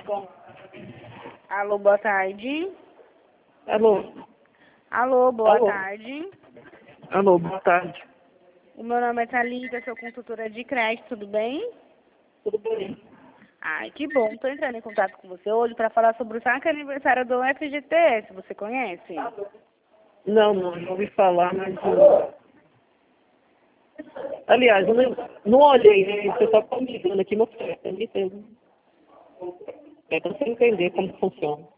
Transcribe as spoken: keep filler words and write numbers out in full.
Alô, boa tarde. Alô? Alô, boa Alô? tarde. Alô, boa tarde. O meu nome é Thalita, sou consultora de crédito, tudo bem? Tudo bem? Ai, que bom. Estou entrando em contato com você hoje para falar sobre o saque aniversário do F G T S. Você conhece? Não, não, já ouvi falar, mas... uh, Aliás, eu não, não olhei, né? Você só está me ligando aqui no site, eu não entendo. É para você entender como funciona.